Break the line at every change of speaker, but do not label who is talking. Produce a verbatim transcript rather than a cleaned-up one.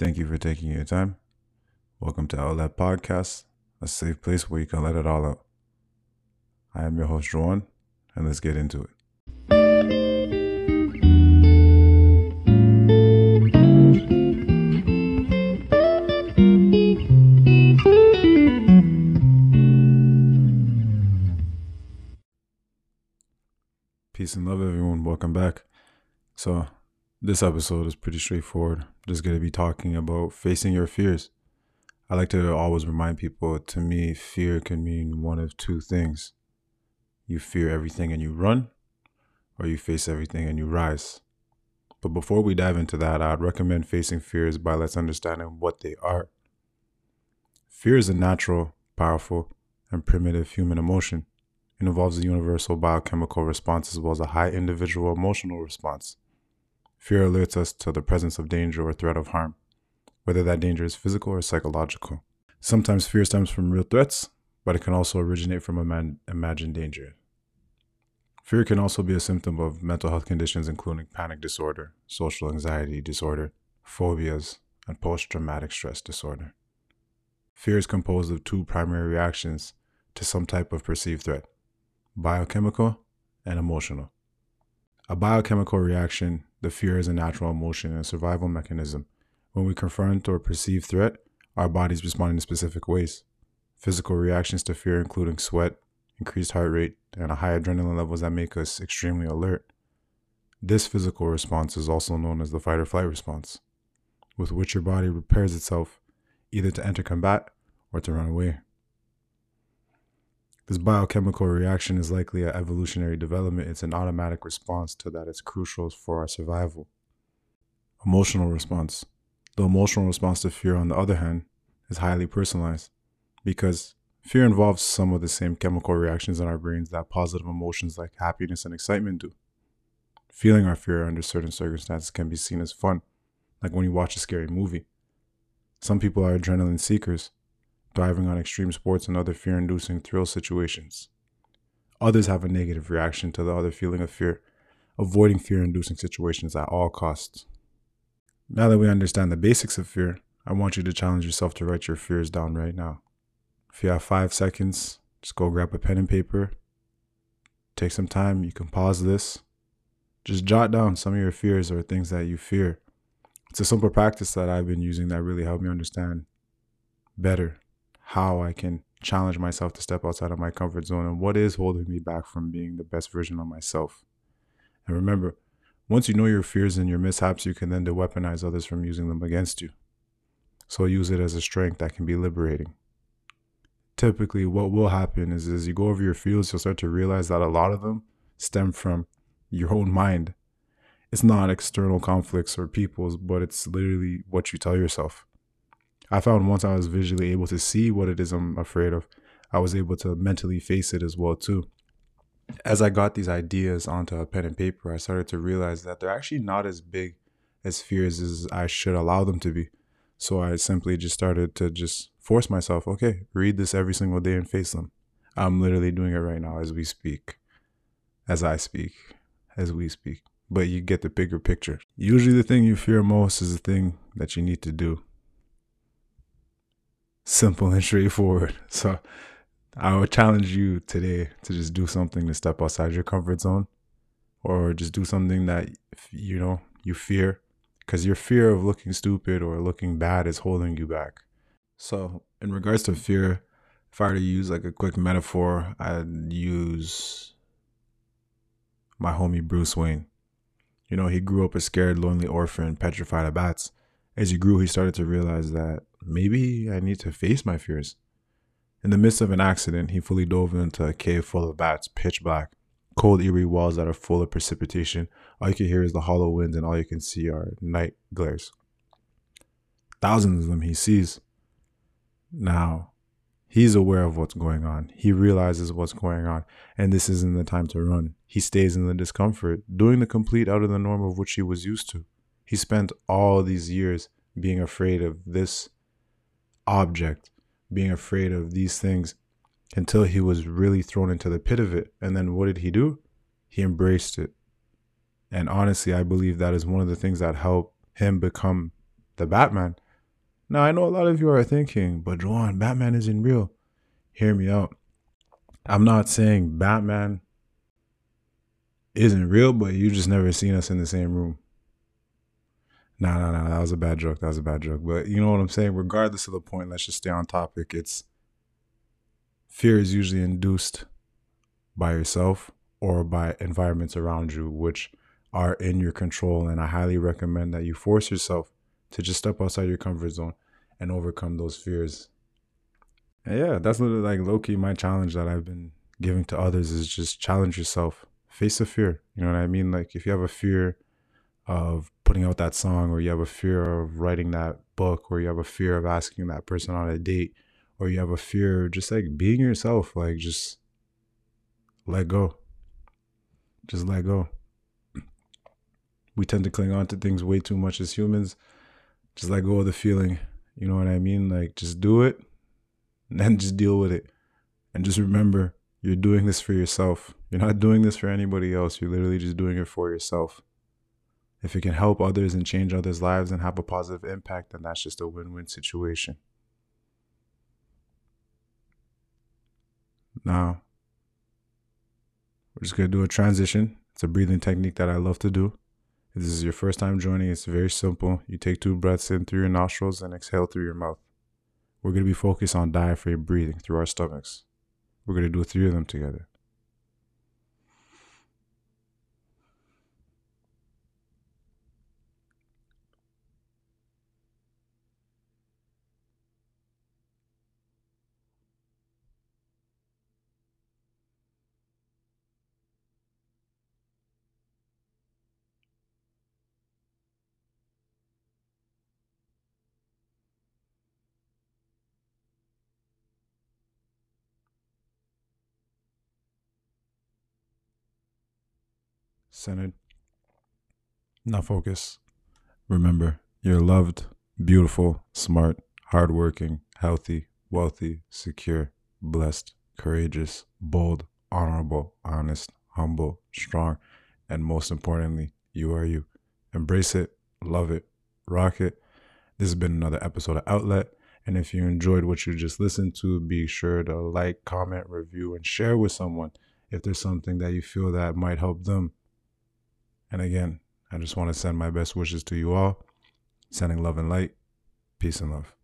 Thank you for taking your time. Welcome to Outlet Podcast, a safe place where you can let it all out. I am your host, Juan, and let's get into it. Peace and love, everyone. Welcome back. So, this episode is pretty straightforward. Just going to be talking about facing your fears. I like to always remind people, to me, fear can mean one of two things. You fear everything and you run, or you face everything and you rise. But before we dive into that, I'd recommend facing fears by let's understanding what they are. Fear is a natural, powerful, and primitive human emotion. It involves a universal biochemical response as well as a high individual emotional response. Fear alerts us to the presence of danger or threat of harm, whether that danger is physical or psychological. Sometimes fear stems from real threats, but it can also originate from iman- imagined danger. Fear can also be a symptom of mental health conditions including panic disorder, social anxiety disorder, phobias, and post-traumatic stress disorder. Fear is composed of two primary reactions to some type of perceived threat: biochemical and emotional. A biochemical reaction, the fear is a natural emotion and a survival mechanism. When we confront or perceive threat, our bodies respond in specific ways. Physical reactions to fear including sweat, increased heart rate, and a high adrenaline levels that make us extremely alert. This physical response is also known as the fight or flight response, with which your body repairs itself either to enter combat or to run away. This biochemical reaction is likely an evolutionary development. It's an automatic response to that. It's crucial for our survival. Emotional response. The emotional response to fear, on the other hand, is highly personalized because fear involves some of the same chemical reactions in our brains that positive emotions like happiness and excitement do. Feeling our fear under certain circumstances can be seen as fun, like when you watch a scary movie. Some people are adrenaline seekers, thriving on extreme sports and other fear-inducing thrill situations. Others have a negative reaction to the other feeling of fear, avoiding fear-inducing situations at all costs. Now that we understand the basics of fear, I want you to challenge yourself to write your fears down right now. If you have five seconds, just go grab a pen and paper. Take some time. You can pause this. Just jot down some of your fears or things that you fear. It's a simple practice that I've been using that really helped me understand better how I can challenge myself to step outside of my comfort zone and what is holding me back from being the best version of myself. And remember, once you know your fears and your mishaps, you can then de-weaponize others from using them against you. So use it as a strength that can be liberating. Typically, what will happen is as you go over your fears, you'll start to realize that a lot of them stem from your own mind. It's not external conflicts or people's, but it's literally what you tell yourself. I found once I was visually able to see what it is I'm afraid of, I was able to mentally face it as well too. As I got these ideas onto a pen and paper, I started to realize that they're actually not as big as fears as I should allow them to be. So I simply just started to just force myself, okay, read this every single day and face them. I'm literally doing it right now as we speak, as I speak, as we speak. But you get the bigger picture. Usually the thing you fear most is the thing that you need to do. Simple and straightforward. So I would challenge you today to just do something to step outside your comfort zone, or just do something that, you know, you fear, because your fear of looking stupid or looking bad is holding you back. So in regards to fear, if I were to use like a quick metaphor, I'd use my homie Bruce Wayne. You know, he grew up a scared, lonely orphan, petrified of bats. As he grew, he started to realize that maybe I need to face my fears. In the midst of an accident, he fully dove into a cave full of bats, pitch black, cold, eerie walls that are full of precipitation. All you can hear is the hollow winds, and all you can see are night glares. Thousands of them he sees. Now, he's aware of what's going on. He realizes what's going on, and this isn't the time to run. He stays in the discomfort, doing the complete out of the norm of which he was used to. He spent all these years being afraid of this object, being afraid of these things, until he was really thrown into the pit of it. And then what did he do? He embraced it. And honestly, I believe that is one of the things that helped him become the Batman, Now, I know a lot of you are thinking, but Juwan, Batman isn't real. Hear me out. I'm not saying Batman isn't real, but you just never seen us in the same room. No, no, no, that was a bad joke. That was a bad joke. But you know what I'm saying? Regardless of the point, let's just stay on topic. It's fear is usually induced by yourself or by environments around you, which are in your control. And I highly recommend that you force yourself to just step outside your comfort zone and overcome those fears. And yeah, that's literally like low-key my challenge that I've been giving to others is just challenge yourself. Face a fear. You know what I mean? Like if you have a fear of putting out that song, or you have a fear of writing that book, or you have a fear of asking that person on a date, or you have a fear of just like being yourself, like just let go. Just let go. We tend to cling on to things way too much as humans. Just let go of the feeling. You know what I mean? Like just do it and then just deal with it. And just remember, you're doing this for yourself. You're not doing this for anybody else. You're literally just doing it for yourself. If it can help others and change others' lives and have a positive impact, then that's just a win-win situation. Now, we're just going to do a transition. It's a breathing technique that I love to do. If this is your first time joining, it's very simple. You take two breaths in through your nostrils and exhale through your mouth. We're going to be focused on diaphragm breathing through our stomachs. We're going to do three of them together. Centered. Now focus. Remember, you're loved, beautiful, smart, hardworking, healthy, wealthy, secure, blessed, courageous, bold, honorable, honest, humble, strong, and most importantly, you are you. Embrace it, love it, rock it. This has been another episode of Outlet. And if you enjoyed what you just listened to, be sure to like, comment, review, and share with someone if there's something that you feel that might help them. And again, I just want to send my best wishes to you all. Sending love and light. Peace and love.